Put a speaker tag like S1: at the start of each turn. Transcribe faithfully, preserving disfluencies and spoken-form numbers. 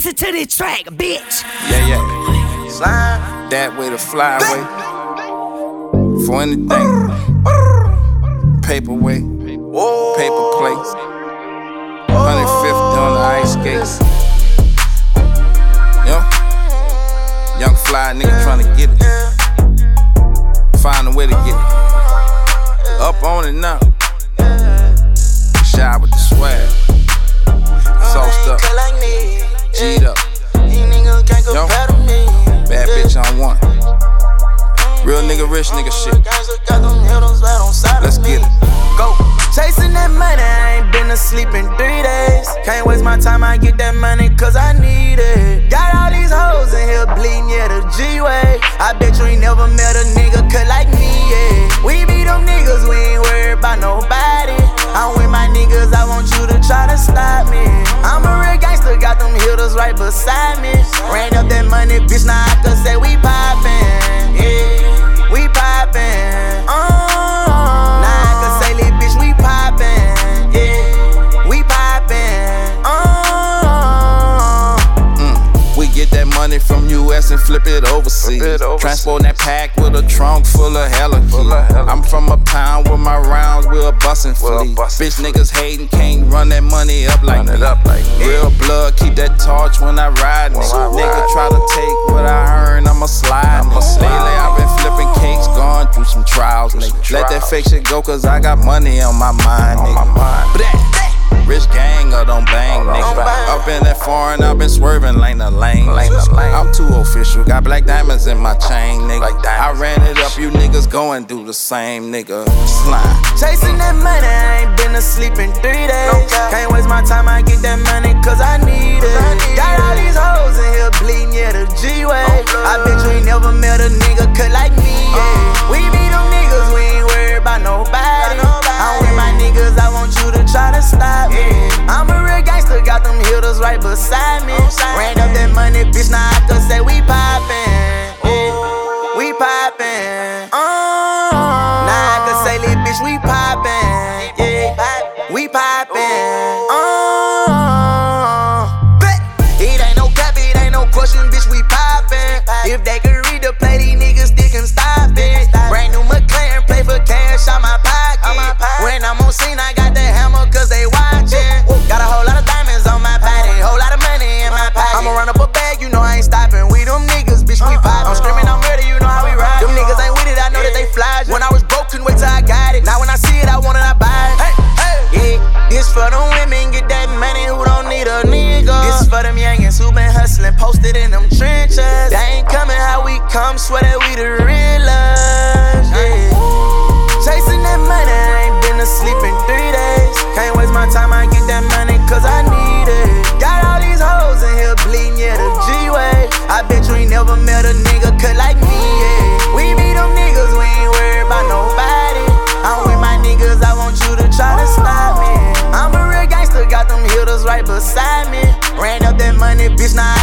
S1: listen to this track, bitch.
S2: Yeah, yeah. Slime. That way to fly away. For anything. Paperweight. Paper plates. one fifty on the ice skates. Yo. Young fly nigga tryna get it. Find a way to get it. Up on it now. Shy with the swag. Sauced up. G'd up. Yo. Bad bitch on one. Real nigga, rich nigga shit. Let's get it.
S3: Go. Chasing that money, I ain't been asleep in three days. Can't waste my time, I get that money cause I need it. Got all these hoes in here bleeding, yeah, the G-way. I bet you ain't never met a nigga cut like me, yeah. We be them niggas, we ain't worried about nobody. I'm with my niggas, I want you to try to stop me. I'm a real gangster, got them hitters right beside me. Ran up that money, bitch, now I can say we poppin', yeah. We poppin', uh, now I can say, little bitch, we poppin', yeah. We poppin', uh.
S2: Mm. We get that money from U S and flip it overseas. Flip it overseas. Transporting that pack with a trunk full of hella keys. I'm from uptown with my rounds, we're bustin' fleet. Bitch niggas hatin', can't run that money up like me. Up like real blood, keep that torch when I ride. Nigga, nigga try to take what I earn, I'ma slide. Lately I've been flipping cakes, going through some trials. Nigga. Let that fake shit go, cause I got money on my mind, nigga. Rich gang or don't bang, nigga. Up in that foreign, I've been swerving lane to lane. I'm too official, got black diamonds in my chain, nigga. I ran it up, you niggas go and do the same, nigga. Slime.
S3: Chasing that money, I ain't been asleep in three days. Can't waste my time, I get that money cause I need it. Got all these hoes in here bleeding, yeah, the G-way. I bet you ain't never met a nigga cut like me, yeah. We be them niggas, we ain't worried about nobody. I'm with my niggas, I want you to try to stop me. I'm a real gangster, got them hitters right beside me. Ran up that money, bitch, now I can say we poppin', yeah. We poppin', uh. Now I can say, little bitch, we poppin', yeah. We poppin', uh. It ain't no cap, it ain't no question, bitch, we poppin'. If they could read the play, these niggas still can stop it. Brand new McLaren, play for cash out my pocket. When I'm on scene, I got that hammer cause they watchin'. Got a whole lot of diamonds on my body, whole lot of money in my pocket. I'ma run up a bag, you know I ain't stoppin'. We them niggas, bitch, we poppin'. I'm screamin', I'm ready, you know how we ride. Them niggas ain't with it, I know that they fly. When I was broke, couldn't wait till I got it. Now when I see it, I want it, I buy it. Hey, hey. Yeah, this for them women, get that money who don't need a nigga. This for them youngins who been hustlin', posted in them trenches. They ain't comin' how we come, swear that we the realest, yeah. Chasing that money, I ain't been asleep in three days. Can't waste my time, I get that money cause I need it. Got all these hoes in here bleeding, yeah, the G-way. I bet you ain't never met a nigga cut like me, yeah. We be them niggas, we ain't worried about nobody. I'm with my niggas, I want you to try to stop me. I'm a real gangster, got them hitters right beside me. Ran up that money, bitch, now I